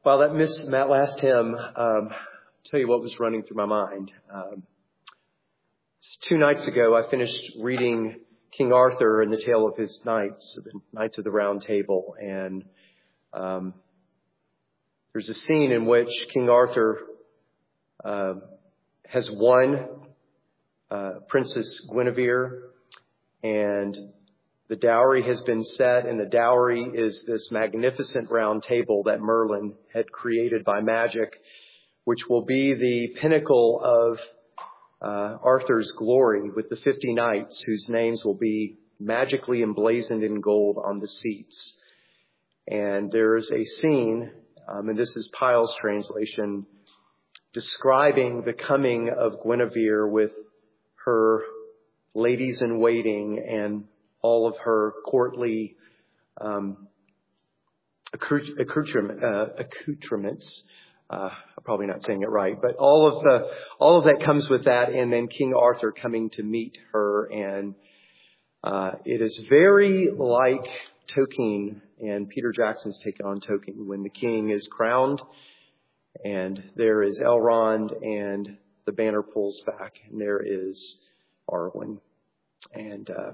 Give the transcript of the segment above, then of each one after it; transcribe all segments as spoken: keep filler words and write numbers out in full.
While that missed that last hymn, um, I'll tell you what was running through my mind. Um, two nights ago, I finished reading King Arthur and the Tale of His Knights, the Knights of the Round Table, and um, there's a scene in which King Arthur uh, has won uh, Princess Guinevere, and the dowry has been set, and the dowry is this magnificent round table that Merlin had created by magic, which will be the pinnacle of uh, Arthur's glory with the fifty knights whose names will be magically emblazoned in gold on the seats. And there's a scene, um, and this is Pyle's translation, describing the coming of Guinevere with her ladies in waiting and all of her courtly um, accoutrement, uh, accoutrements. Uh, I'm probably not saying it right, but all of the all of that comes with that, and then King Arthur coming to meet her, and uh, it is very like Tolkien and Peter Jackson's take on Tolkien when the king is crowned, and there is Elrond, and the banner pulls back, and there is Arwen, and uh,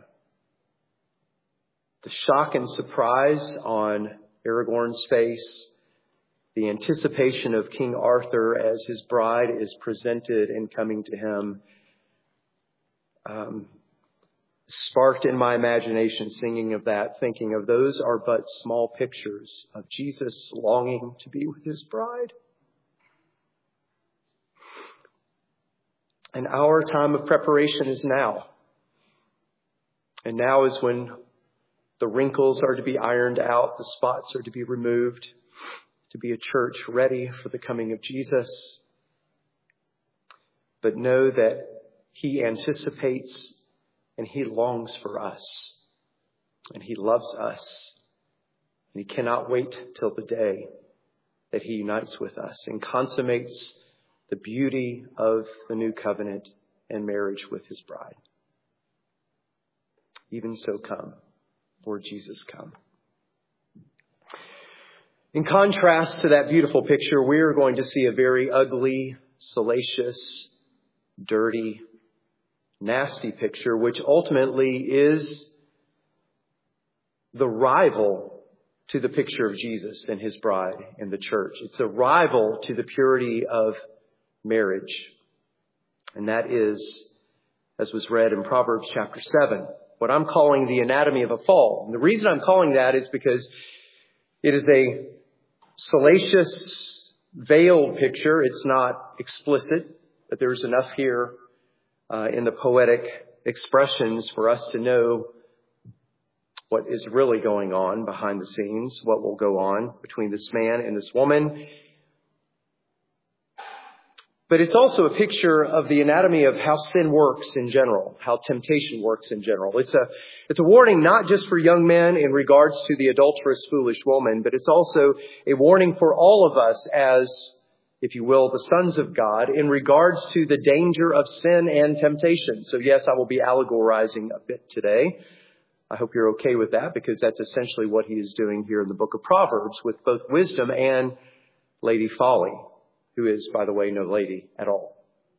the shock and surprise on Aragorn's face, the anticipation of King Arthur as his bride is presented and coming to him, um, sparked in my imagination singing of that, thinking of those are but small pictures of Jesus longing to be with his bride. And our time of preparation is now. And now is when the wrinkles are to be ironed out, the spots are to be removed, to be a church ready for the coming of Jesus. But know that he anticipates and he longs for us, and he loves us, and he cannot wait till the day that he unites with us and consummates the beauty of the new covenant and marriage with his bride. Even so, come. Lord Jesus, come. In contrast to that beautiful picture, we are going to see a very ugly, salacious, dirty, nasty picture, which ultimately is the rival to the picture of Jesus and his bride and the church. It's a rival to the purity of marriage. And that is, as was read in Proverbs chapter seven, what I'm calling the anatomy of a fall. And the reason I'm calling that is because it is a salacious, veiled picture. It's not explicit, but there's enough here uh, in the poetic expressions for us to know what is really going on behind the scenes, what will go on between this man and this woman. But it's also a picture of the anatomy of how sin works in general, how temptation works in general. It's a, it's a warning not just for young men in regards to the adulterous, foolish woman, but it's also a warning for all of us as, if you will, the sons of God in regards to the danger of sin and temptation. So yes, I will be allegorizing a bit today. I hope you're okay with that, because that's essentially what he is doing here in the book of Proverbs with both wisdom and Lady Folly, who is, by the way, no lady at all.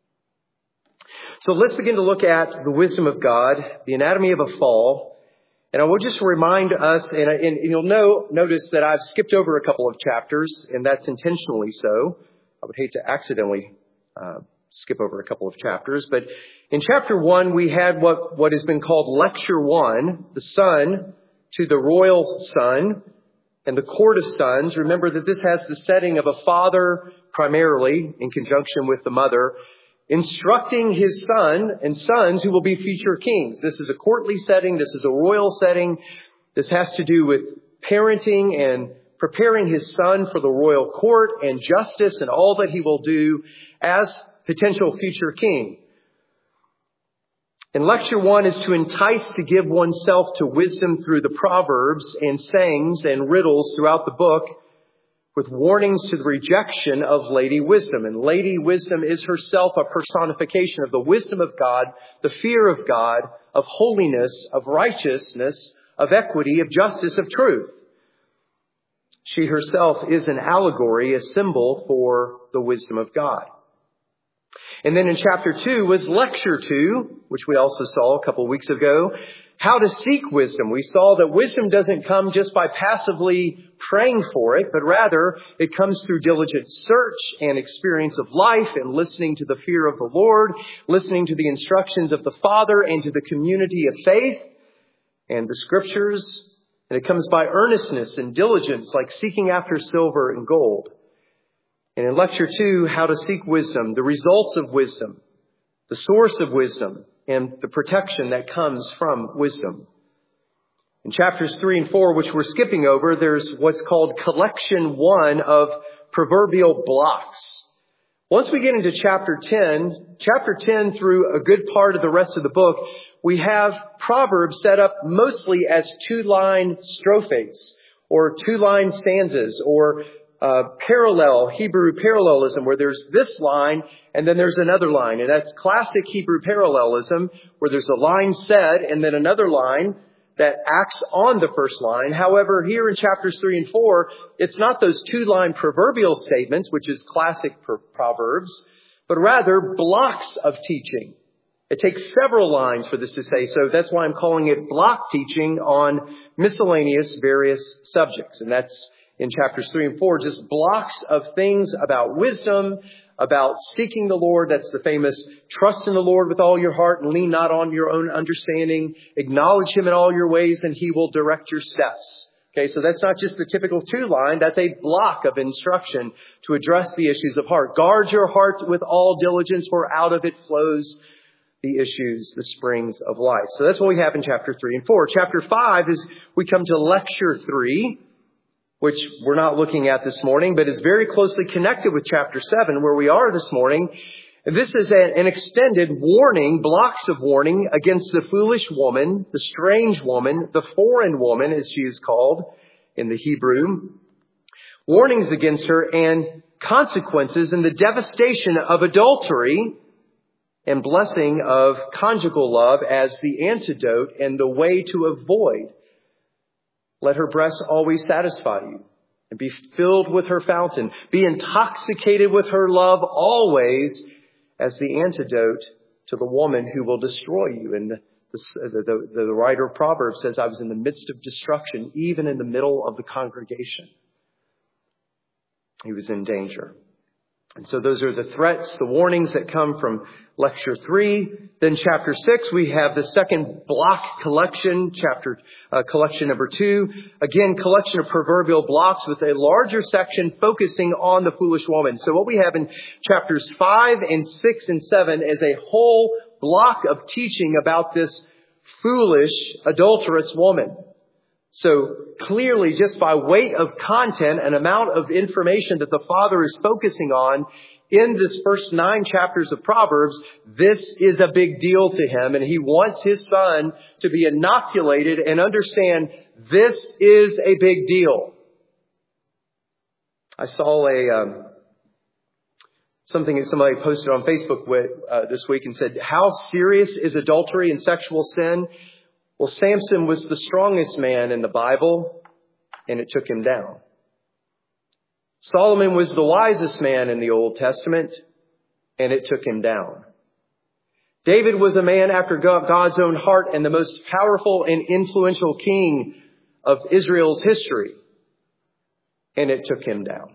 So let's begin to look at the wisdom of God, the anatomy of a fall. And I will just remind us, and, and you'll know, notice that I've skipped over a couple of chapters, and that's intentionally so. I would hate to accidentally uh, skip over a couple of chapters. But in chapter one, we had what, what has been called lecture one, the son to the royal son and the court of sons. Remember that this has the setting of a father primarily in conjunction with the mother, instructing his son and sons who will be future kings. This is a courtly setting. This is a royal setting. This has to do with parenting and preparing his son for the royal court and justice and all that he will do as potential future king. And lecture one is to entice to give oneself to wisdom through the proverbs and sayings and riddles throughout the book, with warnings to the rejection of Lady Wisdom. And Lady Wisdom is herself a personification of the wisdom of God, the fear of God, of holiness, of righteousness, of equity, of justice, of truth. She herself is an allegory, a symbol for the wisdom of God. And then in chapter two was lecture two, which we also saw a couple weeks ago, how to seek wisdom. We saw that wisdom doesn't come just by passively praying for it, but rather it comes through diligent search and experience of life and listening to the fear of the Lord, listening to the instructions of the Father and to the community of faith and the scriptures. And it comes by earnestness and diligence, like seeking after silver and gold. And in lecture two, how to seek wisdom, the results of wisdom, the source of wisdom, and the protection that comes from wisdom. In chapters three and four, which we're skipping over, there's what's called collection one of proverbial blocks. Once we get into chapter ten, chapter ten through a good part of the rest of the book, we have Proverbs set up mostly as two-line strophes or two-line stanzas or uh, parallel, Hebrew parallelism, where there's this line and then there's another line. And that's classic Hebrew parallelism, where there's a line said and then another line that acts on the first line. However, here in chapters three and four, it's not those two-line proverbial statements, which is classic Proverbs, but rather blocks of teaching. It takes several lines for this to say, so that's why I'm calling it block teaching on miscellaneous various subjects. And that's in chapters three and four, just blocks of things about wisdom, about seeking the Lord. That's the famous trust in the Lord with all your heart and lean not on your own understanding. Acknowledge Him in all your ways and He will direct your steps. Okay, so that's not just the typical two-line. That's a block of instruction to address the issues of heart. Guard your heart with all diligence, for out of it flows the issues, the springs of life. So that's what we have in chapter three and four. Chapter five is we come to lecture three, which we're not looking at this morning, but is very closely connected with chapter seven, where we are this morning. And this is an extended warning, blocks of warning against the foolish woman, the strange woman, the foreign woman, as she is called in the Hebrew. Warnings against her and consequences and the devastation of adultery and blessing of conjugal love as the antidote and the way to avoid. Let her breasts always satisfy you and be filled with her fountain. Be intoxicated with her love always as the antidote to the woman who will destroy you. And the, the, the, the writer of Proverbs says, I was in the midst of destruction, even in the middle of the congregation. He was in danger. And so those are the threats, the warnings that come from lecture three. Then chapter six, we have the second block collection, chapter uh, collection number two. Again, collection of proverbial blocks with a larger section focusing on the foolish woman. So what we have in chapters five and six and seven is a whole block of teaching about this foolish, adulterous woman. So clearly, just by weight of content and amount of information that the Father is focusing on in this first nine chapters of Proverbs, this is a big deal to Him. And He wants His Son to be inoculated and understand this is a big deal. I saw a um, something that somebody posted on Facebook with, uh, this week and said, how serious is adultery and sexual sin? Well, Samson was the strongest man in the Bible, and it took him down. Solomon was the wisest man in the Old Testament, and it took him down. David was a man after God's own heart and the most powerful and influential king of Israel's history, and it took him down.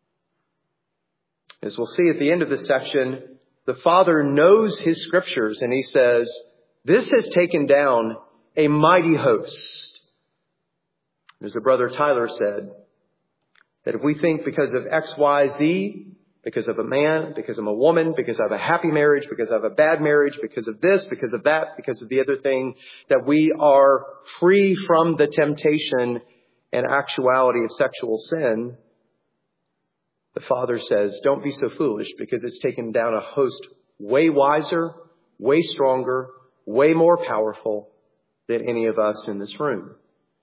As we'll see at the end of this section, the Father knows His scriptures, and He says, this has taken down a mighty host. As the brother Tyler said, that if we think because of X, Y, Z, because of a man, because of a woman, because of a happy marriage, because of a bad marriage, because of this, because of that, because of the other thing, that we are free from the temptation and actuality of sexual sin, the Father says, don't be so foolish, because it's taken down a host way wiser, way stronger, way more powerful than any of us in this room.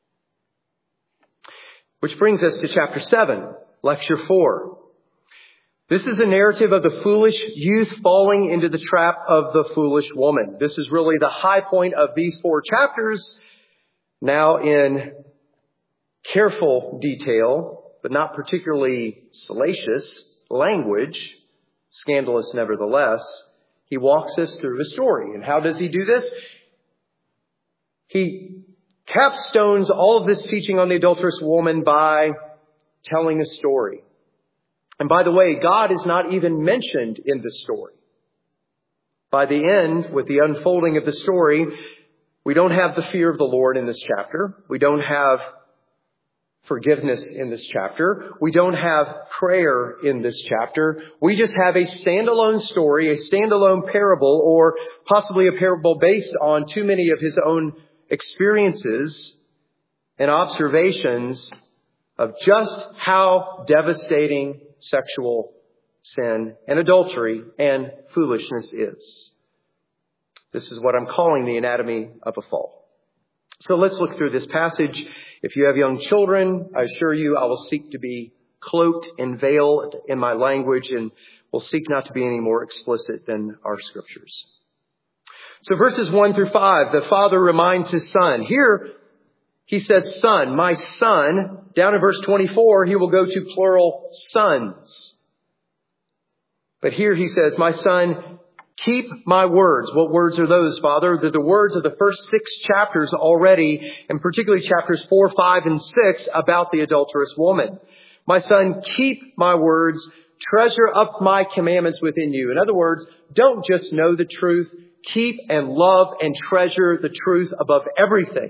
Which brings us to chapter seven, lecture four. This is a narrative of the foolish youth falling into the trap of the foolish woman. This is really the high point of these four chapters. Now in careful detail, but not particularly salacious language, scandalous nevertheless, he walks us through a story. And how does he do this? He capstones all of this teaching on the adulterous woman by telling a story. And by the way, God is not even mentioned in the story. By the end, with the unfolding of the story, we don't have the fear of the Lord in this chapter. We don't have forgiveness in this chapter. We don't have prayer in this chapter. We just have a standalone story, a standalone parable, or possibly a parable based on too many of his own experiences and observations of just how devastating sexual sin and adultery and foolishness is. This is what I'm calling the anatomy of a fall. So let's look through this passage. If you have young children, I assure you I will seek to be cloaked and veiled in my language, and will seek not to be any more explicit than our scriptures. So verses one through five, the father reminds his son. Here he says son, my son. Down in verse twenty-four, he will go to plural sons. But here he says, my son, keep my words. What words are those, Father? They're the words of the first six chapters already, and particularly chapters four, five, and six about the adulterous woman. My son, keep my words. Treasure up my commandments within you. In other words, don't just know the truth. Keep and love and treasure the truth above everything.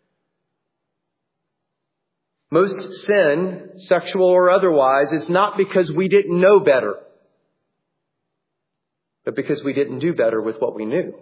Most sin, sexual or otherwise, is not because we didn't know better, but because we didn't do better with what we knew.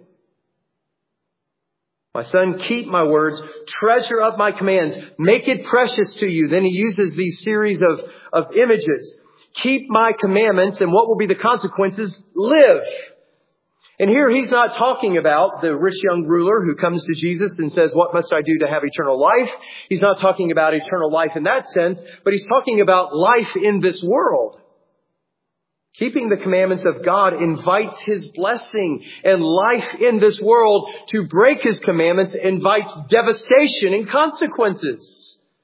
My son, keep my words, treasure up my commands, make it precious to you. Then he uses these series of, of images. Keep my commandments, and what will be the consequences? Live. And here he's not talking about the rich young ruler who comes to Jesus and says, what must I do to have eternal life? He's not talking about eternal life in that sense, but he's talking about life in this world. Keeping the commandments of God invites his blessing, and life in this world, to break his commandments, invites devastation and consequences.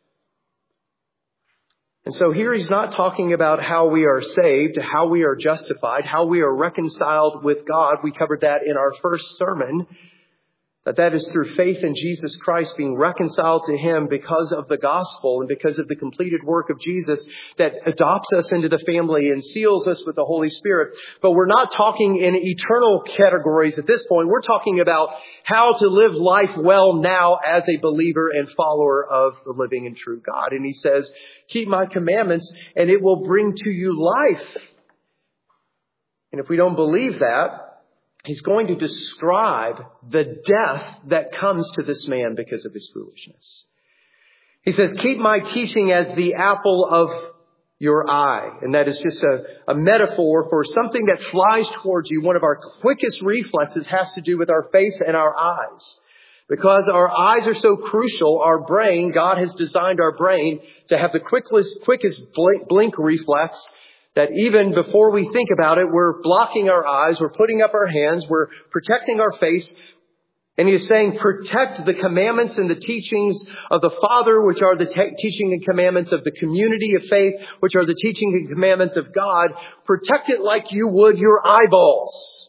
And so here he's not talking about how we are saved, how we are justified, how we are reconciled with God. We covered that in our first sermon. That that is through faith in Jesus Christ, being reconciled to him because of the gospel and because of the completed work of Jesus that adopts us into the family and seals us with the Holy Spirit. But we're not talking in eternal categories at this point. We're talking about how to live life well now as a believer and follower of the living and true God. And he says, keep my commandments and it will bring to you life. And if we don't believe that, he's going to describe the death that comes to this man because of his foolishness. He says, keep my teaching as the apple of your eye. And that is just a, a metaphor for something that flies towards you. One of our quickest reflexes has to do with our face and our eyes. Because our eyes are so crucial, our brain, God has designed our brain to have the quickest, quickest blink, blink reflex, that even before we think about it, we're blocking our eyes, we're putting up our hands, we're protecting our face. And he is saying, protect the commandments and the teachings of the Father, which are the te- teaching and commandments of the community of faith, which are the teaching and commandments of God. Protect it like you would your eyeballs.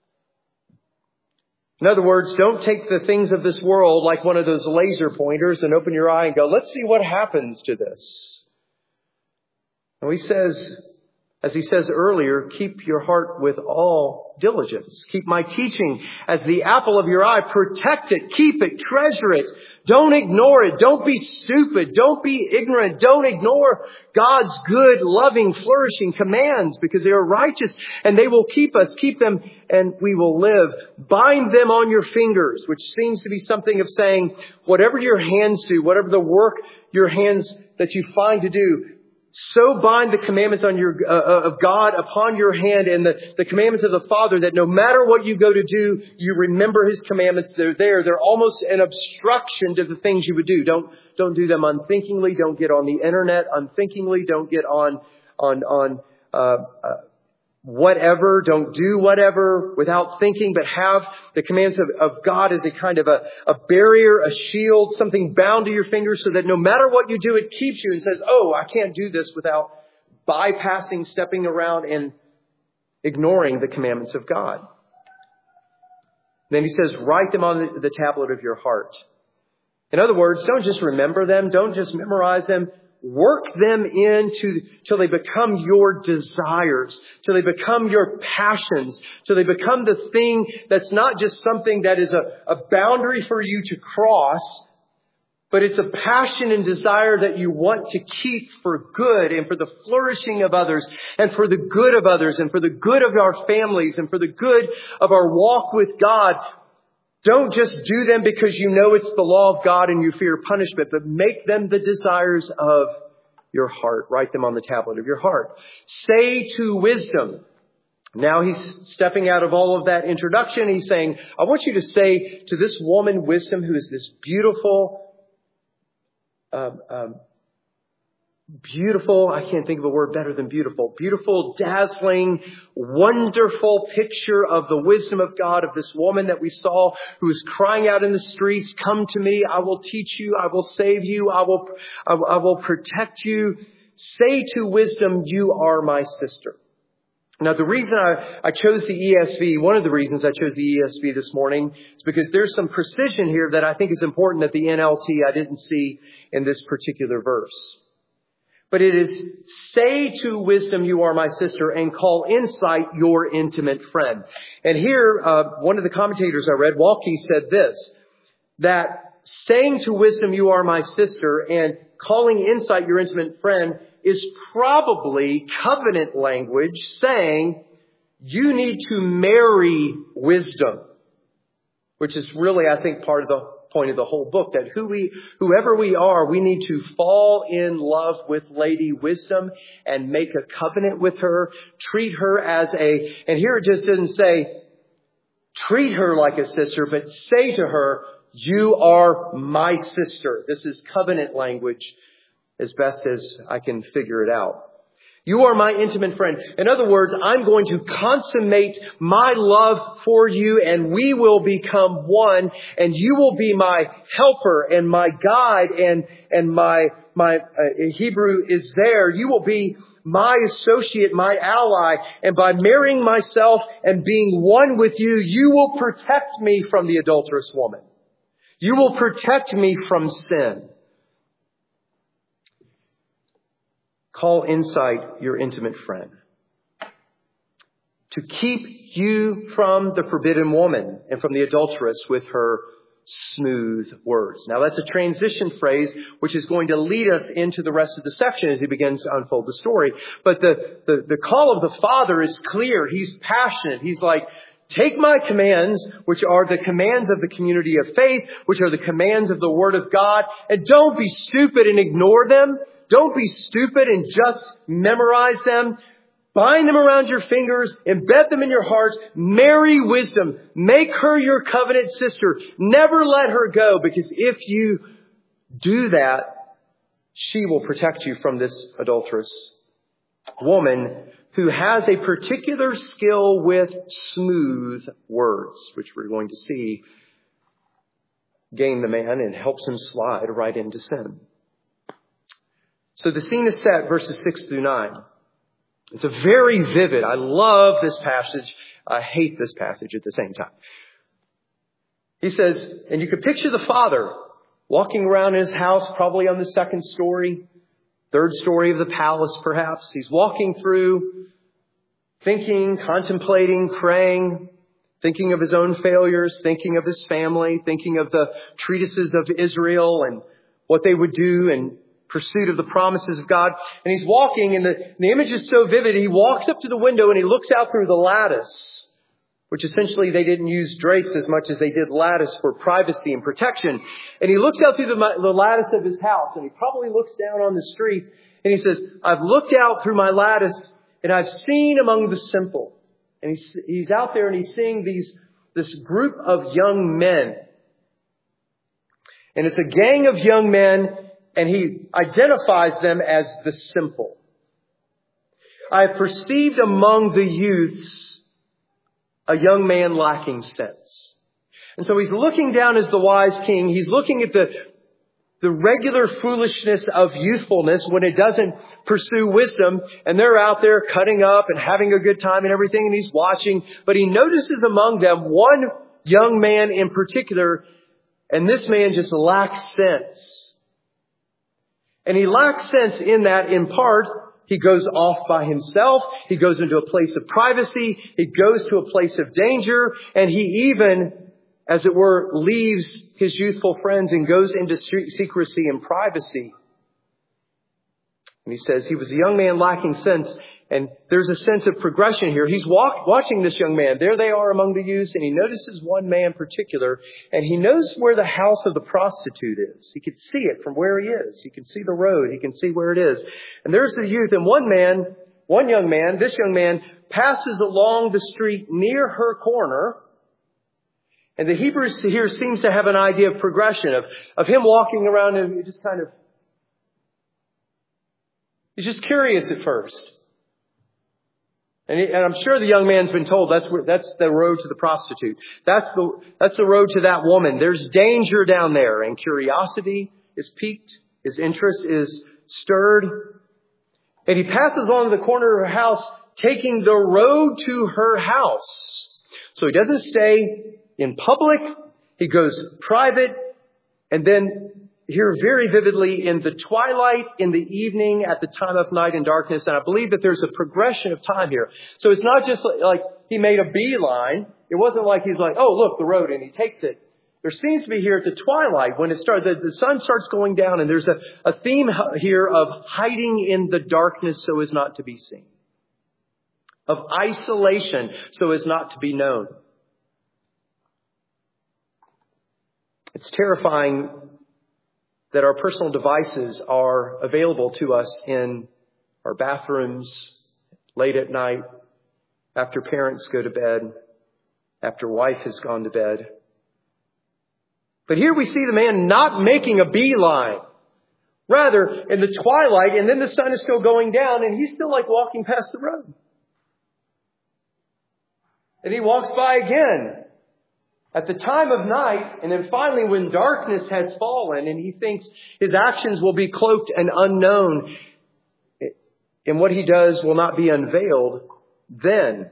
In other words, don't take the things of this world like one of those laser pointers and open your eye and go, let's see what happens to this. And he says, as he says earlier, keep your heart with all diligence. Keep my teaching as the apple of your eye. Protect it. Keep it. Treasure it. Don't ignore it. Don't be stupid. Don't be ignorant. Don't ignore God's good, loving, flourishing commands, because they are righteous and they will keep us. Keep them and we will live. Bind them on your fingers, which seems to be something of saying, whatever your hands do, whatever the work your hands that you find to do, so bind the commandments on your, uh, of God upon your hand and the, the commandments of the Father that no matter what you go to do, you remember his commandments. They're there. They're almost an obstruction to the things you would do. Don't, don't do them unthinkingly. Don't get on the internet unthinkingly. Don't get on, on, on, uh, uh, whatever, don't do whatever without thinking, but have the commands of, of God as a kind of a, a barrier, a shield, something bound to your finger so that no matter what you do, it keeps you and says, oh, I can't do this without bypassing, stepping around, and ignoring the commandments of God. Then he says, write them on the, the tablet of your heart. In other words, don't just remember them. Don't just memorize them. Work them into till they become your desires, till they become your passions, till they become the thing that's not just something that is a, a boundary for you to cross, but it's a passion and desire that you want to keep for good and for the flourishing of others and for the good of others and for the good of our families and for the good of our walk with God. Don't just do them because you know it's the law of God and you fear punishment, but make them the desires of your heart. Write them on the tablet of your heart. Say to wisdom. Now he's stepping out of all of that introduction. He's saying, I want you to say to this woman, wisdom, who is this beautiful, um, um, Beautiful, I can't think of a word better than beautiful. Beautiful, dazzling, wonderful picture of the wisdom of God, of this woman that we saw who is crying out in the streets, come to me, I will teach you, I will save you, I will, I, I will protect you. Say to wisdom, you are my sister. Now, the reason I, I chose the E S V, one of the reasons I chose the E S V this morning is because there's some precision here that I think is important that the N L T I didn't see in this particular verse. But it is, say to wisdom, you are my sister, and call insight your intimate friend. And here, uh, one of the commentators I read, Walke, said this, that saying to wisdom, you are my sister, and calling insight your intimate friend is probably covenant language saying you need to marry wisdom, which is really, I think, part of the point of the whole book, that who we, whoever we are, we need to fall in love with Lady Wisdom and make a covenant with her, treat her as a, and here it just didn't say, treat her like a sister, but say to her, you are my sister. This is covenant language as best as I can figure it out. You are my intimate friend. In other words, I'm going to consummate my love for you and we will become one and you will be my helper and my guide and, and my, my, uh, Hebrew is there. You will be my associate, my ally. And by marrying myself and being one with you, you will protect me from the adulterous woman. You will protect me from sin. Call insight your intimate friend to keep you from the forbidden woman and from the adulteress with her smooth words. Now that's a transition phrase which is going to lead us into the rest of the section as he begins to unfold the story. But the, the, the call of the Father is clear. He's passionate. He's like, take my commands, which are the commands of the community of faith, which are the commands of the Word of God, and don't be stupid and ignore them. Don't be stupid and just memorize them. Bind them around your fingers. Embed them in your hearts. Marry wisdom. Make her your covenant sister. Never let her go, because if you do that, she will protect you from this adulterous woman who has a particular skill with smooth words, which we're going to see gain the man and helps him slide right into sin. So the scene is set, verses six through nine. It's a very vivid. I love this passage. I hate this passage at the same time. He says, and you could picture the father walking around in his house, probably on the second story, third story of the palace, perhaps. He's walking through, thinking, contemplating, praying, thinking of his own failures, thinking of his family, thinking of the treatises of Israel and what they would do and pursuit of the promises of God. And he's walking, and the, and the image is so vivid. He walks up to the window and he looks out through the lattice, which essentially they didn't use drapes as much as they did lattice for privacy and protection. And he looks out through the, the lattice of his house, and he probably looks down on the streets, and he says, I've looked out through my lattice and I've seen among the simple. And he's, he's out there and he's seeing these, this group of young men. And it's a gang of young men, and he identifies them as the simple. I have perceived among the youths a young man lacking sense. And so he's looking down as the wise king. He's looking at the, the regular foolishness of youthfulness when it doesn't pursue wisdom. And they're out there cutting up and having a good time and everything. And he's watching. But he notices among them one young man in particular. And this man just lacks sense. And he lacks sense in that, in part, he goes off by himself. He goes into a place of privacy. He goes to a place of danger. And he even, as it were, leaves his youthful friends and goes into secrecy and privacy. And he says he was a young man lacking sense. And there's a sense of progression here. He's walk, watching this young man. There they are among the youths. And he notices one man in particular. And he knows where the house of the prostitute is. He can see it from where he is. He can see the road. He can see where it is. And there's the youth. And one man, one young man, this young man passes along the street near her corner. And the Hebrew here seems to have an idea of progression, of, of him walking around and just kind of, he's just curious at first. And, he, and I'm sure the young man's been told that's where, that's the road to the prostitute. That's the, that's the road to that woman. There's danger down there. And curiosity is piqued. His interest is stirred. And he passes on to the corner of her house, taking the road to her house. So he doesn't stay in public. He goes private. And then here very vividly in the twilight, in the evening, at the time of night and darkness. And I believe that there's a progression of time here. So it's not just like he made a beeline. It wasn't like he's like, oh, look, the road, and he takes it. There seems to be here at the twilight when it starts, the, the sun starts going down, and there's a, a theme here of hiding in the darkness so as not to be seen. Of isolation so as not to be known. It's terrifying that our personal devices are available to us in our bathrooms, late at night, after parents go to bed, after wife has gone to bed. But here we see the man not making a beeline. Rather, in the twilight, and then the sun is still going down, and he's still like walking past the road. And he walks by again at the time of night, and then finally when darkness has fallen and he thinks his actions will be cloaked and unknown and what he does will not be unveiled, then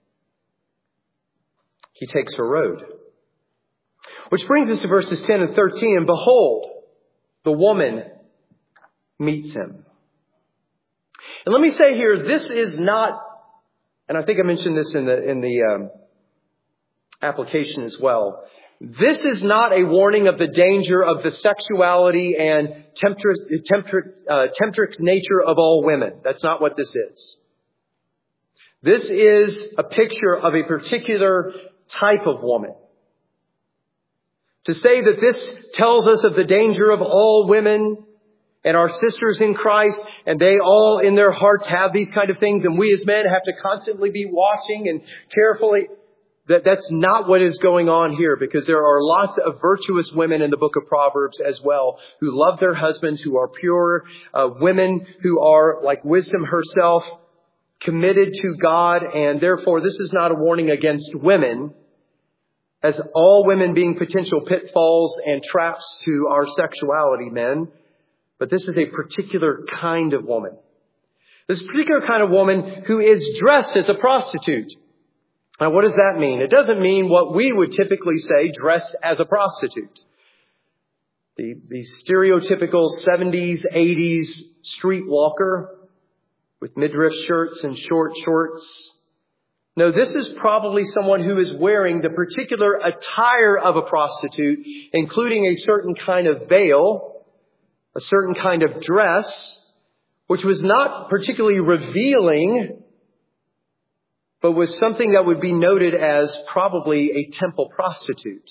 he takes her road. Which brings us to verses ten and thirteen. And behold, the woman meets him. And let me say here, this is not, and I think I mentioned this in the, in the, um, application as well. This is not a warning of the danger of the sexuality and temptress, temptress, uh, temptress nature of all women. That's not what this is. This is a picture of a particular type of woman. To say that this tells us of the danger of all women and our sisters in Christ, and they all in their hearts have these kind of things, and we as men have to constantly be watching and carefully. That that's not what is going on here, because there are lots of virtuous women in the book of Proverbs as well who love their husbands, who are pure, uh, women who are like wisdom herself, committed to God. And therefore, this is not a warning against women, as all women being potential pitfalls and traps to our sexuality, men. But this is a particular kind of woman. This particular kind of woman who is dressed as a prostitute. Now, what does that mean? It doesn't mean what we would typically say, dressed as a prostitute. The, the stereotypical seventies, eighties streetwalker with midriff shirts and short shorts. No, this is probably someone who is wearing the particular attire of a prostitute, including a certain kind of veil, a certain kind of dress, which was not particularly revealing, but was something that would be noted as probably a temple prostitute.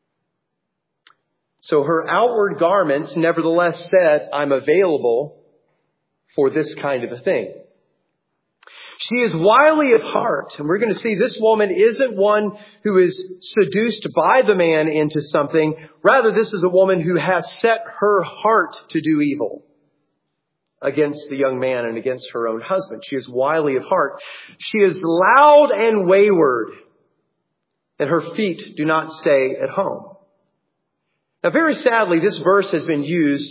So her outward garments nevertheless said, I'm available for this kind of a thing. She is wily of heart. And we're going to see this woman isn't one who is seduced by the man into something. Rather, this is a woman who has set her heart to do evil. against the young man and against her own husband. She is wily of heart. She is loud and wayward, and her feet do not stay at home. Now, very sadly, this verse has been used,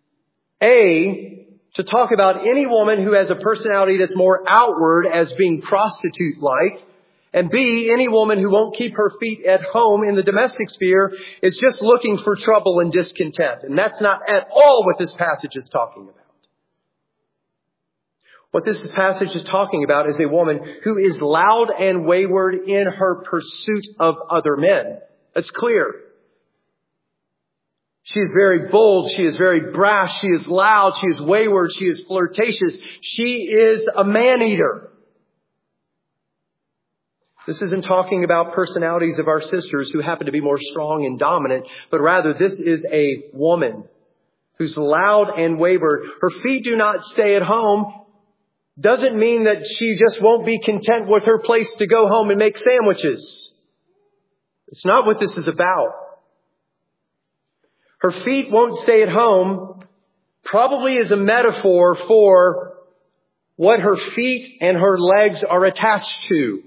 A, to talk about any woman who has a personality that's more outward as being prostitute-like, and B, any woman who won't keep her feet at home in the domestic sphere is just looking for trouble and discontent. And that's not at all what this passage is talking about. What this passage is talking about is a woman who is loud and wayward in her pursuit of other men. That's clear. She is very bold. She is very brash. She is loud. She is wayward. She is flirtatious. She is a man-eater. This isn't talking about personalities of our sisters who happen to be more strong and dominant, but rather this is a woman who's loud and wayward. Her feet do not stay at home. Doesn't mean that she just won't be content with her place to go home and make sandwiches. It's not what this is about. Her feet won't stay at home probably is a metaphor for what her feet and her legs are attached to.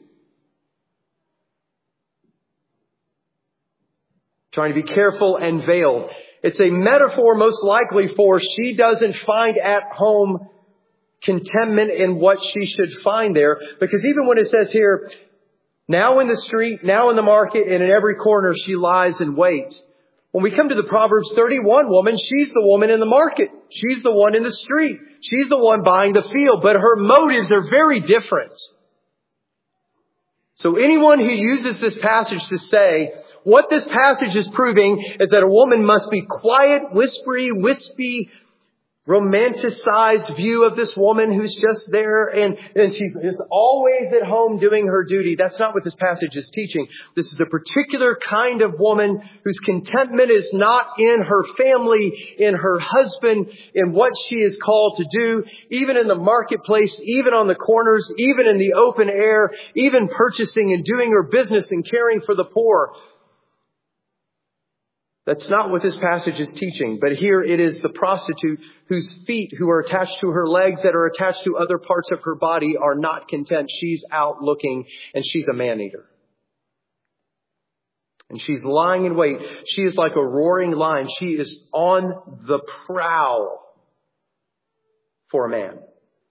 Trying to be careful and veiled. It's a metaphor most likely for she doesn't find at home contentment in what she should find there. Because even when it says here, now in the street, now in the market, and in every corner she lies in wait. When we come to the Proverbs thirty-one woman, she's the woman in the market. She's the one in the street. She's the one buying the field. But her motives are very different. So anyone who uses this passage to say, what this passage is proving is that a woman must be quiet, whispery, wispy, romanticized view of this woman who's just there and, and she's is always at home doing her duty. That's not what this passage is teaching. This is a particular kind of woman whose contentment is not in her family, in her husband, in what she is called to do, even in the marketplace, even on the corners, even in the open air, even purchasing and doing her business and caring for the poor. That's not what this passage is teaching. But here it is the prostitute whose feet, who are attached to her legs, that are attached to other parts of her body, are not content. She's out looking, and she's a man-eater. And she's lying in wait. She is like a roaring lion. She is on the prowl for a man.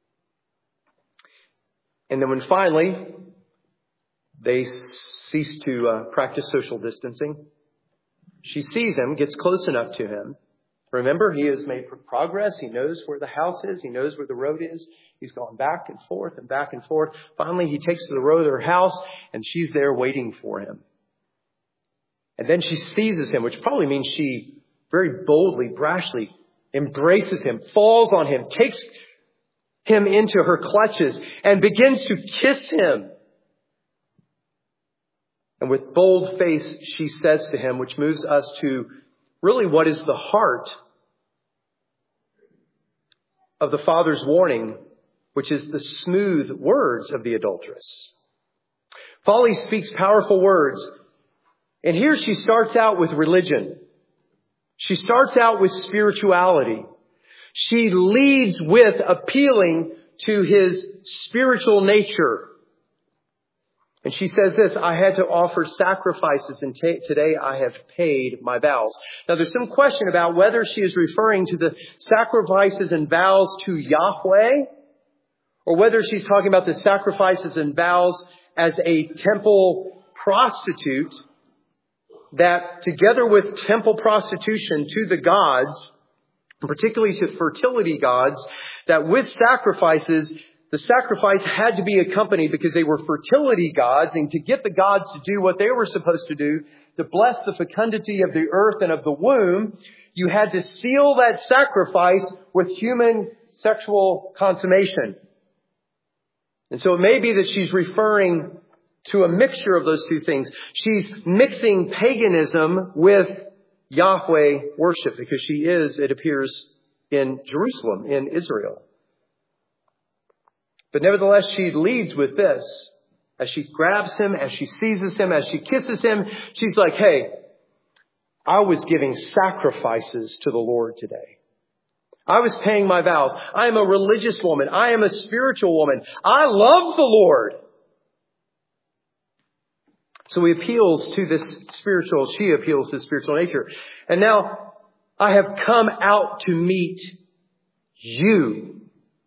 And then when finally they cease to uh, practice social distancing, she sees him, gets close enough to him. Remember, he has made progress. He knows where the house is. He knows where the road is. He's gone back and forth and back and forth. Finally, he takes to the road of her house, and she's there waiting for him. And then she seizes him, which probably means she very boldly, brashly embraces him, falls on him, takes him into her clutches, and begins to kiss him. And with bold face, she says to him, which moves us to really what is the heart of the Father's warning, which is the smooth words of the adulteress. Folly speaks powerful words. And here she starts out with religion. She starts out with spirituality. She leads with appealing to his spiritual nature. And she says this, I had to offer sacrifices and t- today I have paid my vows. Now there's some question about whether she is referring to the sacrifices and vows to Yahweh or whether she's talking about the sacrifices and vows as a temple prostitute that together with temple prostitution to the gods, particularly to fertility gods, that with sacrifices the sacrifice had to be accompanied because they were fertility gods, and to get the gods to do what they were supposed to do, to bless the fecundity of the earth and of the womb, you had to seal that sacrifice with human sexual consummation. And so it may be that she's referring to a mixture of those two things. She's mixing paganism with Yahweh worship because she is, it appears, in Jerusalem, in Israel. But nevertheless, she leads with this. As she grabs him, as she seizes him, as she kisses him, she's like, hey, I was giving sacrifices to the Lord today. I was paying my vows. I am a religious woman. I am a spiritual woman. I love the Lord. So he appeals to this spiritual, she appeals to the spiritual nature. And now I have come out to meet you,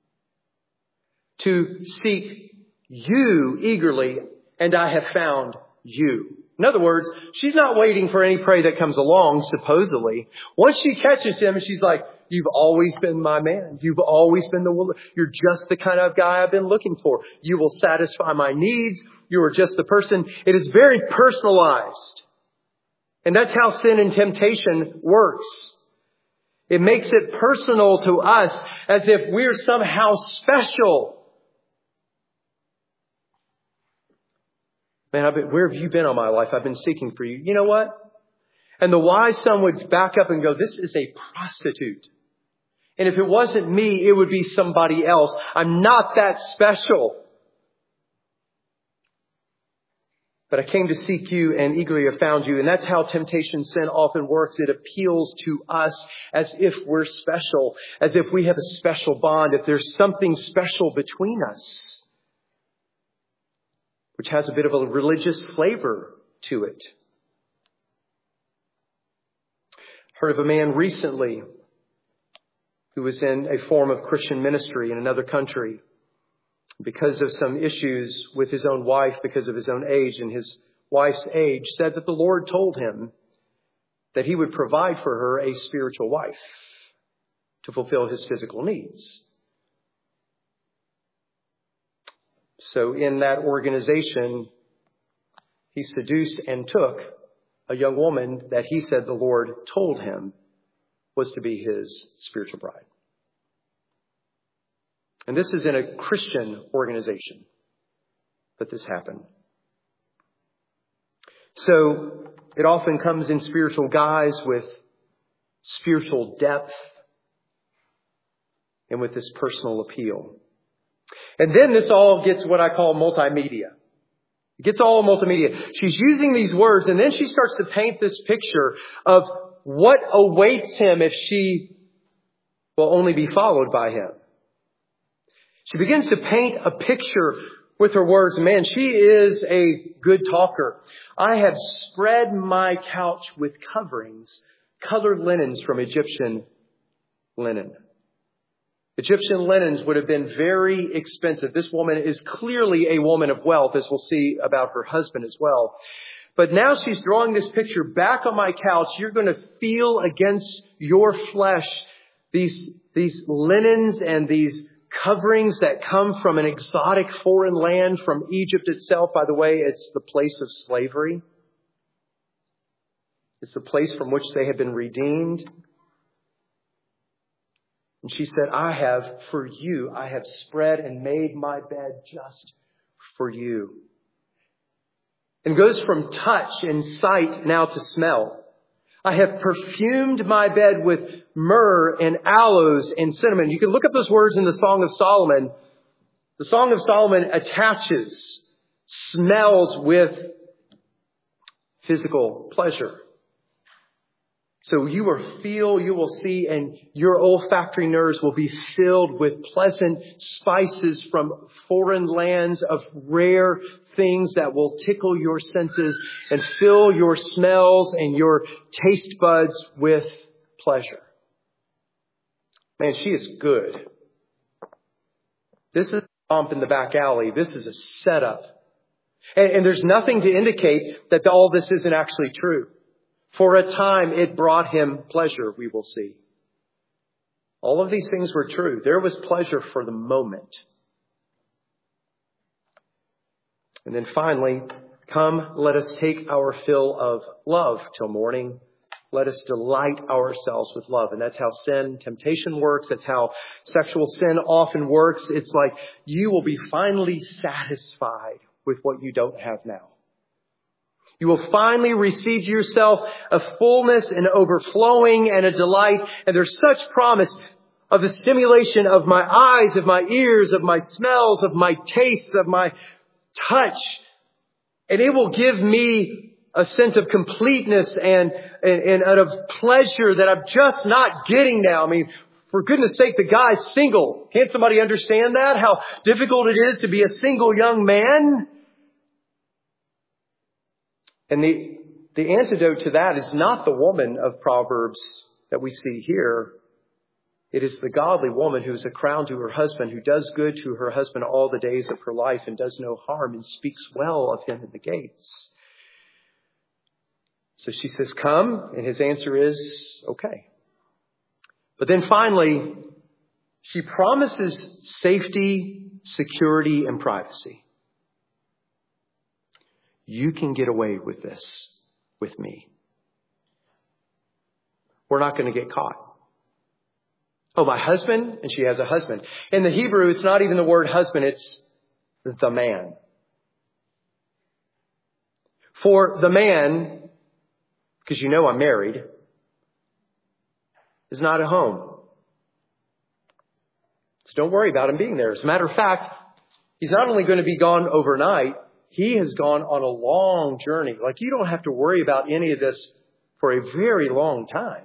to seek you eagerly, and I have found you. In other words, she's not waiting for any prey that comes along, supposedly. Once she catches him, she's like, you've always been my man. You've always been the woman. You're just the kind of guy I've been looking for. You will satisfy my needs. You are just the person. It is very personalized. And that's how sin and temptation works. It makes it personal to us as if we're somehow special. Man, I've been, where have you been all my life? I've been seeking for you. You know what? And the wise son would back up and go, this is a prostitute. And if it wasn't me, it would be somebody else. I'm not that special. But I came to seek you and eagerly have found you. And that's how temptation sin often works. It appeals to us as if we're special, as if we have a special bond, if there's something special between us, which has a bit of a religious flavor to it. Heard of a man recently who was in a form of Christian ministry in another country. Because of some issues with his own wife, because of his own age and his wife's age, said that the Lord told him that he would provide for her a spiritual wife to fulfill his physical needs. So in that organization, he seduced and took a young woman that he said the Lord told him was to be his spiritual bride. And this is in a Christian organization that this happened. So it often comes in spiritual guise with spiritual depth and with this personal appeal. And then this all gets what I call multimedia. It gets all multimedia. She's using these words, and then she starts to paint this picture of what awaits him if she will only be followed by him. She begins to paint a picture with her words. Man, she is a good talker. I have spread my couch with coverings, colored linens from Egyptian linen. Egyptian linens would have been very expensive. This woman is clearly a woman of wealth, as we'll see about her husband as well. But now she's drawing this picture back on my couch. You're going to feel against your flesh these, these linens and these coverings that come from an exotic foreign land, from Egypt itself. By the way, it's the place of slavery. It's the place from which they have been redeemed. And she said, I have, for you, I have spread and made my bed just for you. And goes from touch and sight now to smell. I have perfumed my bed with myrrh and aloes and cinnamon. You can look up those words in the Song of Solomon. The Song of Solomon attaches smells with physical pleasure. So you will feel, you will see, and your olfactory nerves will be filled with pleasant spices from foreign lands of rare things that will tickle your senses and fill your smells and your taste buds with pleasure. Man, she is good. This is a bump in the back alley. This is a setup. And, and there's nothing to indicate that all this isn't actually true. For a time, it brought him pleasure, we will see. All of these things were true. There was pleasure for the moment. And then finally, come, let us take our fill of love till morning. Let us delight ourselves with love. And that's how sin, temptation works. That's how sexual sin often works. It's like you will be finally satisfied with what you don't have now. You will finally receive yourself a fullness and overflowing and a delight. And there's such promise of the stimulation of my eyes, of my ears, of my smells, of my tastes, of my touch. And it will give me a sense of completeness and, and, and of pleasure that I'm just not getting now. I mean, For goodness sake, the guy's single. Can't somebody understand that? How difficult it is to be a single young man? And the, the antidote to that is not the woman of Proverbs that we see here. It is the godly woman who is a crown to her husband, who does good to her husband all the days of her life and does no harm and speaks well of him in the gates. So she says, come. And his answer is, okay. But then finally, she promises safety, security, and privacy. You can get away with this with me. We're not going to get caught. Oh, my husband? And she has a husband. In the Hebrew, it's not even the word husband, it's the man. For the man, because you know I'm married, is not at home. So don't worry about him being there. As a matter of fact, he's not only going to be gone overnight, he has gone on a long journey. Like, you don't have to worry about any of this for a very long time.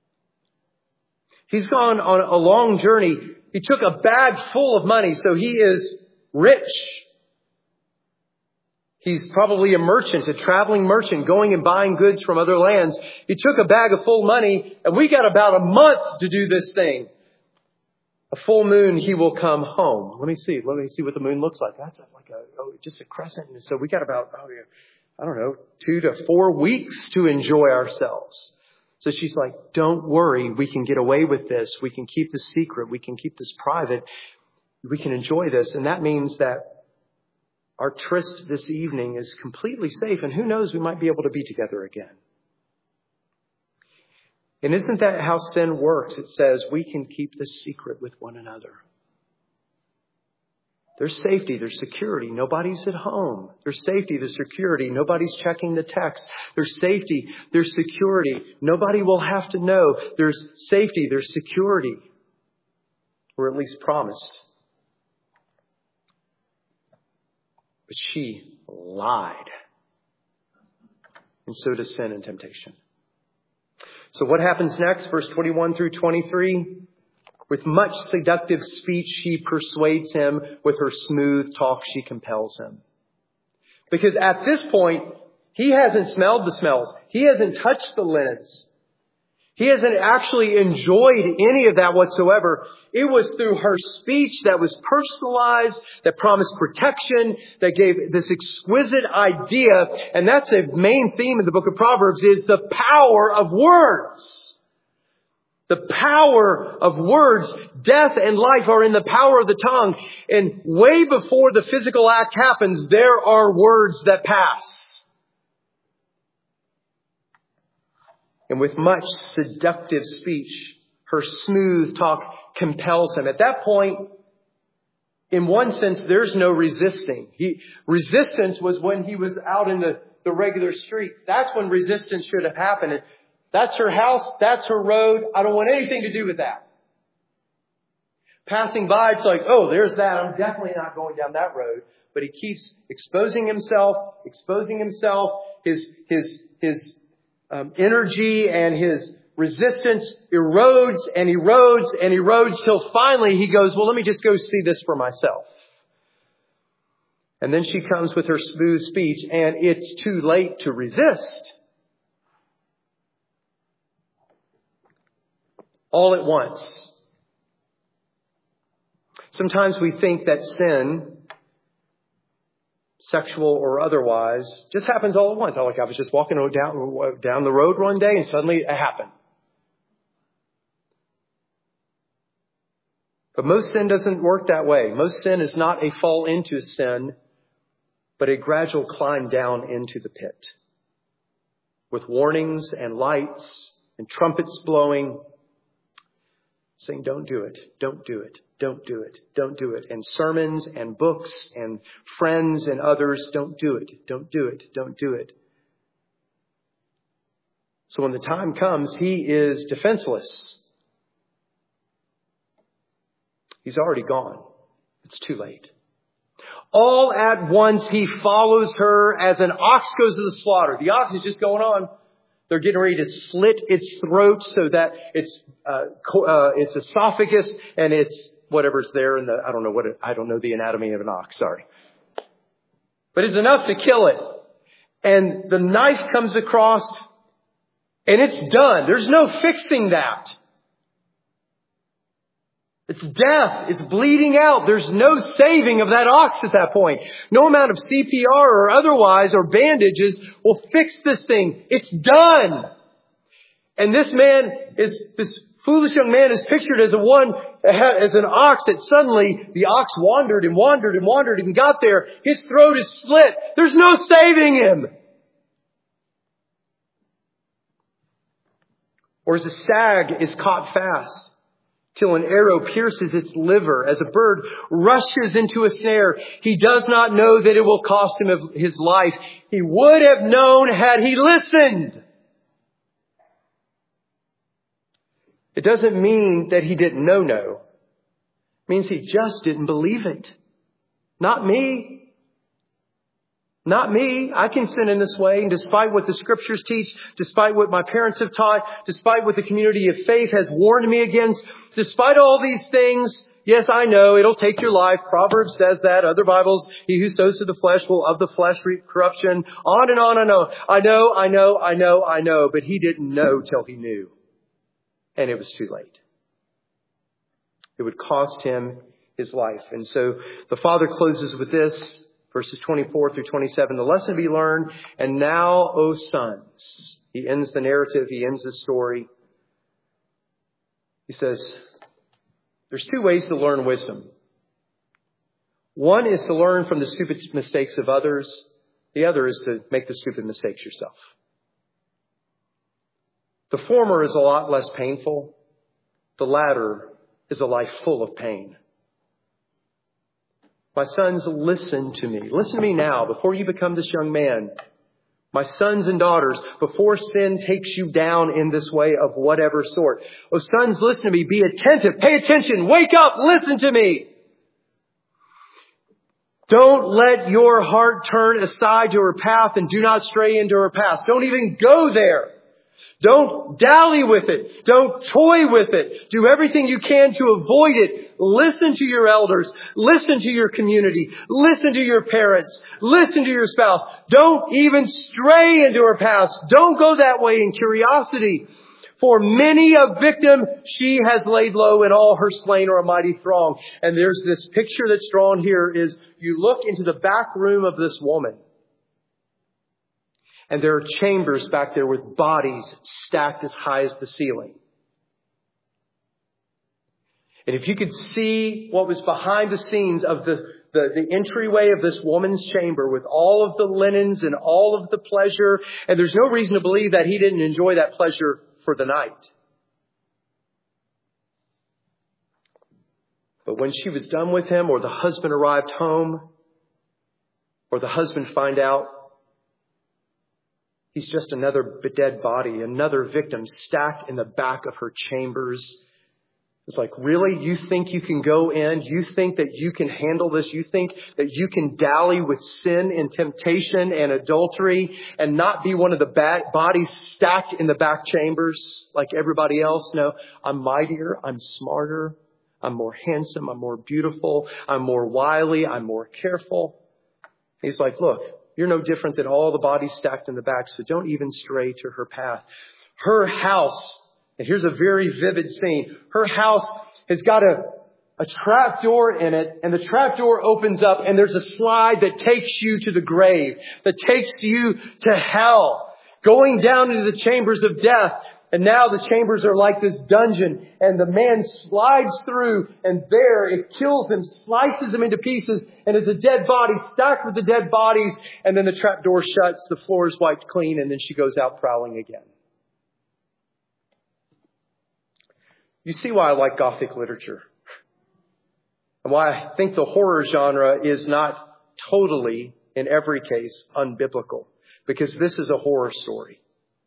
He's gone on a long journey. He took a bag full of money, so he is rich. He's probably a merchant, a traveling merchant, going and buying goods from other lands. He took a bag of full money, and we got about a month to do this thing. A full moon, he will come home. Let me see. Let me see what the moon looks like. That's like a, oh, just a crescent. And so we got about, oh, yeah, I don't know, two to four weeks to enjoy ourselves. So she's like, don't worry. We can get away with this. We can keep this secret. We can keep this private. We can enjoy this. And that means that our tryst this evening is completely safe. And who knows, we might be able to be together again. And isn't that how sin works? It says we can keep this secret with one another. There's safety, there's security. Nobody's at home. There's safety, there's security. Nobody's checking the text. There's safety, there's security. Nobody will have to know. There's safety, there's security. Or at least promised. But she lied. And so does sin and temptation. So what happens next? Verse twenty-one through twenty-three. With much seductive speech, she persuades him. With her smooth talk, she compels him. Because at this point, he hasn't smelled the smells. He hasn't touched the linens. He hasn't actually enjoyed any of that whatsoever. It was through her speech that was personalized, that promised protection, that gave this exquisite idea. And that's a main theme of the book of Proverbs, is the power of words. The power of words. Death and life are in the power of the tongue. And way before the physical act happens, there are words that pass. And with much seductive speech, her smooth talk compels him. At that point, in one sense, there's no resisting. He, resistance was when he was out in the, the regular streets. That's when resistance should have happened. That's her house. That's her road. I don't want anything to do with that. Passing by, it's like, oh, there's that. I'm definitely not going down that road. But he keeps exposing himself, exposing himself, his, his, his um, energy and his resistance erodes and erodes and erodes till finally he goes, well, let me just go see this for myself. And then she comes with her smooth speech, and it's too late to resist. All at once. Sometimes we think that sin, sexual or otherwise, just happens all at once. Like I was just walking down, down the road one day and suddenly it happened. But most sin doesn't work that way. Most sin is not a fall into sin, but a gradual climb down into the pit. With warnings and lights and trumpets blowing, saying, don't do it, don't do it, don't do it, don't do it. And sermons and books and friends and others, don't do it, don't do it, don't do it. So when the time comes, he is defenseless. He's already gone. It's too late. All at once, he follows her as an ox goes to the slaughter. The ox is just going on. They're getting ready to slit its throat so that its uh, co- uh, its esophagus and its whatever's there in the I don't know what it, I don't know the anatomy of an ox. Sorry, but it's enough to kill it. And the knife comes across, and it's done. There's no fixing that. It's death. It's bleeding out. There's no saving of that ox at that point. No amount of C P R or otherwise or bandages will fix this thing. It's done. And this man is, this foolish young man is pictured as a one, as an ox that suddenly the ox wandered and wandered and wandered and got there. His throat is slit. There's no saving him. Or as a stag is caught fast, till an arrow pierces its liver, as a bird rushes into a snare. He does not know that it will cost him his life. He would have known had he listened. It doesn't mean that he didn't know no. It means he just didn't believe it. Not me. Not me. I can sin in this way. And despite what the scriptures teach, despite what my parents have taught, despite what the community of faith has warned me against, despite all these things, yes, I know it'll take your life. Proverbs says that. Other Bibles, he who sows to the flesh will of the flesh reap corruption. On and on and on. I know, I know, I know, I know. But he didn't know till he knew. And it was too late. It would cost him his life. And so the Father closes with this. Verses twenty-four through twenty-seven, the lesson to be learned. And now, O sons. He ends the narrative. He ends the story. He says, there's two ways to learn wisdom. One is to learn from the stupid mistakes of others. The other is to make the stupid mistakes yourself. The former is a lot less painful. The latter is a life full of pain. My sons, listen to me. Listen to me now before you become this young man. My sons and daughters, before sin takes you down in this way of whatever sort. Oh, sons, listen to me. Be attentive. Pay attention. Wake up. Listen to me. Don't let your heart turn aside to her path and do not stray into her past. Don't even go there. Don't dally with it. Don't toy with it. Do everything you can to avoid it. Listen to your elders. Listen to your community. Listen to your parents. Listen to your spouse. Don't even stray into her past. Don't go that way in curiosity. For many a victim she has laid low, and all her slain are a mighty throng. And there's this picture that's drawn here is you look into the back room of this woman. And there are chambers back there with bodies stacked as high as the ceiling. And if you could see what was behind the scenes of the, the, the entryway of this woman's chamber with all of the linens and all of the pleasure, and there's no reason to believe that he didn't enjoy that pleasure for the night. But when she was done with him, or the husband arrived home, or the husband find out, he's just another dead body, another victim stacked in the back of her chambers. It's like, really? You think you can go in? You think that you can handle this? You think that you can dally with sin and temptation and adultery and not be one of the bad bodies stacked in the back chambers like everybody else? No, I'm mightier. I'm smarter. I'm more handsome. I'm more beautiful. I'm more wily. I'm more careful. He's like, look, you're no different than all the bodies stacked in the back, so don't even stray to her path. Her house, and here's a very vivid scene. Her house has got a, a trap door in it, and the trap door opens up, and there's a slide that takes you to the grave, that takes you to hell, going down into the chambers of death. And now the chambers are like this dungeon, and the man slides through, and there it kills him, slices him into pieces, and is a dead body stacked with the dead bodies. And then the trap door shuts, the floor is wiped clean, and then she goes out prowling again. You see why I like Gothic literature, and why I think the horror genre is not totally, in every case, unbiblical, because this is a horror story.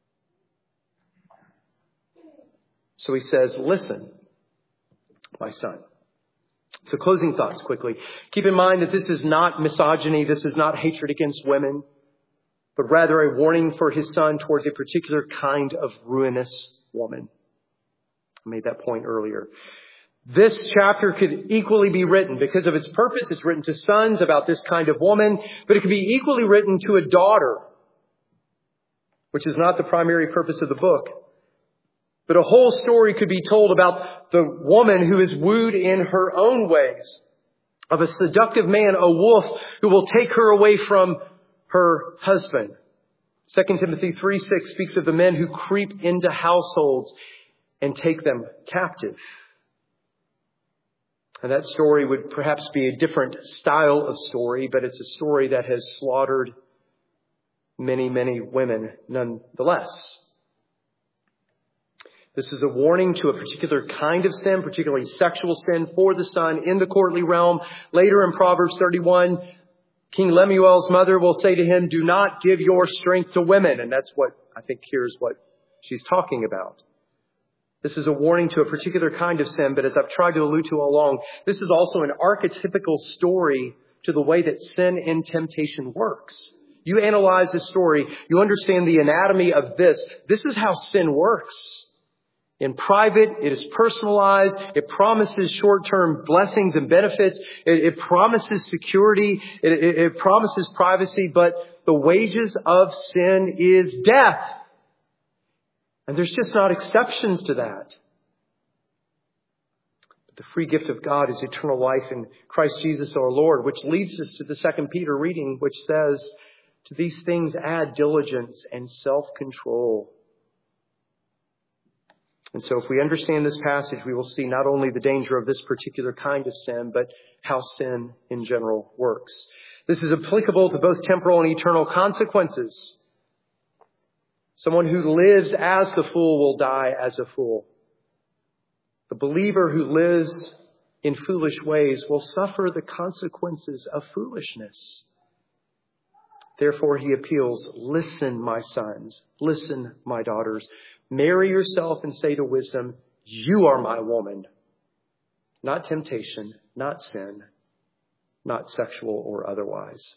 So he says, listen, my son. So closing thoughts quickly. Keep in mind that this is not misogyny. This is not hatred against women. but rather a warning for his son towards a particular kind of ruinous woman. I made that point earlier. This chapter could equally be written, because of its purpose, it's written to sons about this kind of woman, but it could be equally written to a daughter, which is not the primary purpose of the book. But a whole story could be told about the woman who is wooed in her own ways, of a seductive man, a wolf, who will take her away from her husband. Second Timothy three six speaks of the men who creep into households and take them captive. And that story would perhaps be a different style of story, but it's a story that has slaughtered many, many women nonetheless. This is a warning to a particular kind of sin, particularly sexual sin, for the son in the courtly realm. Later in Proverbs thirty-one, King Lemuel's mother will say to him, "Do not give your strength to women." And that's what I think here's what she's talking about. This is a warning to a particular kind of sin, but as I've tried to allude to all along, this is also an archetypical story to the way that sin and temptation works. You analyze this story, you understand the anatomy of this. This is how sin works. In private, it is personalized. It promises short-term blessings and benefits. It, it promises security. It, it, it promises privacy. But the wages of sin is death. And there's just not exceptions to that. But the free gift of God is eternal life in Christ Jesus our Lord, which leads us to the Second Peter reading, which says, "To these things add diligence and self-control." And so if we understand this passage, we will see not only the danger of this particular kind of sin, but how sin in general works. This is applicable to both temporal and eternal consequences. Someone who lives as the fool will die as a fool. The believer who lives in foolish ways will suffer the consequences of foolishness. Therefore, he appeals, "Listen, my sons, listen, my daughters. Marry yourself and say to wisdom, 'You are my woman.' Not temptation, not sin, not sexual or otherwise."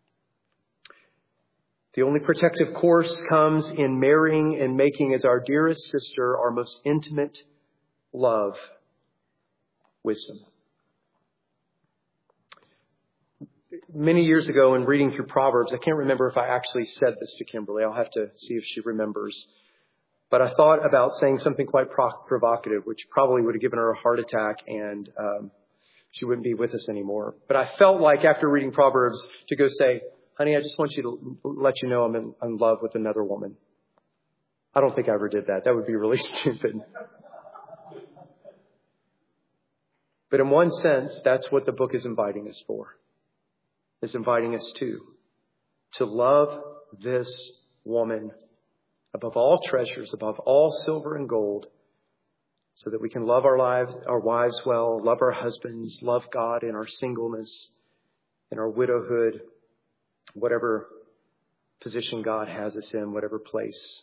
The only protective course comes in marrying and making as our dearest sister our most intimate love, wisdom. Many years ago in reading through Proverbs, I can't remember if I actually said this to Kimberly. I'll have to see if she remembers. But I thought about saying something quite pro- provocative, which probably would have given her a heart attack and um, she wouldn't be with us anymore. But I felt like after reading Proverbs to go say, "Honey, I just want you to let you know I'm in, in love with another woman." I don't think I ever did that. That would be really stupid. But in one sense, that's what the book is inviting us for. It's inviting us to. To love this woman above all treasures, above all silver and gold, so that we can love our lives, our wives well, love our husbands, love God in our singleness, in our widowhood, whatever position God has us in, whatever place.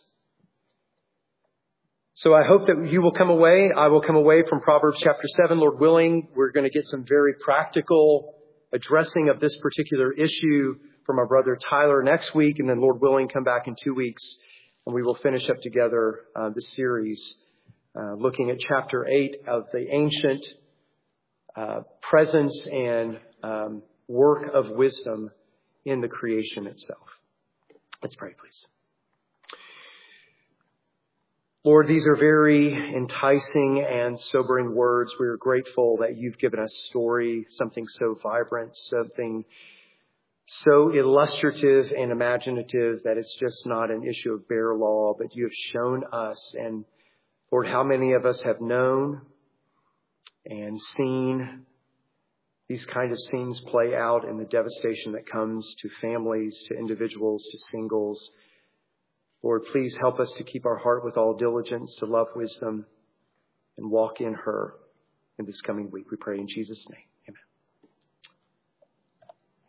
So I hope that you will come away. I will come away from Proverbs chapter seven, Lord willing. We're going to get some very practical addressing of this particular issue from our brother Tyler next week. And then Lord willing, come back in two weeks and we will finish up together uh, this series uh, looking at chapter eight of the ancient uh, presence and um, work of wisdom in the creation itself. Let's pray, please. Lord, these are very enticing and sobering words. We are grateful that you've given us story, something so vibrant, something so illustrative and imaginative that it's just not an issue of bare law, but you have shown us. And Lord, how many of us have known and seen these kind of scenes play out in the devastation that comes to families, to individuals, to singles. Lord, please help us to keep our heart with all diligence, to love wisdom and walk in her in this coming week. We pray in Jesus' name.